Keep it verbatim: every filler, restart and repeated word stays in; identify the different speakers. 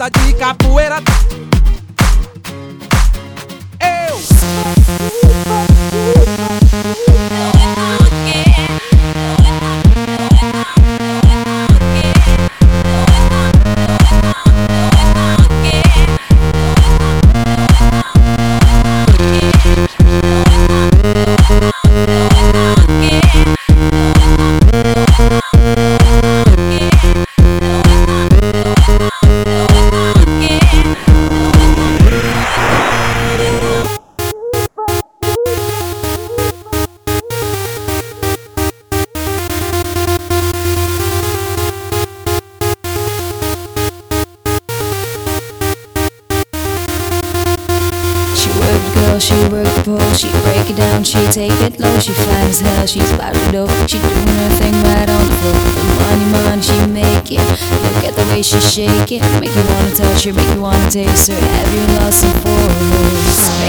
Speaker 1: gosta de capoeira. Eu
Speaker 2: She work the pole, she break it down, she take it low, she fine as hell, she's about to do. She doing her thing right on the floor. The money, money she making. Look at the way she shaking, make you wanna touch her, make you wanna taste her. Have you lost some force?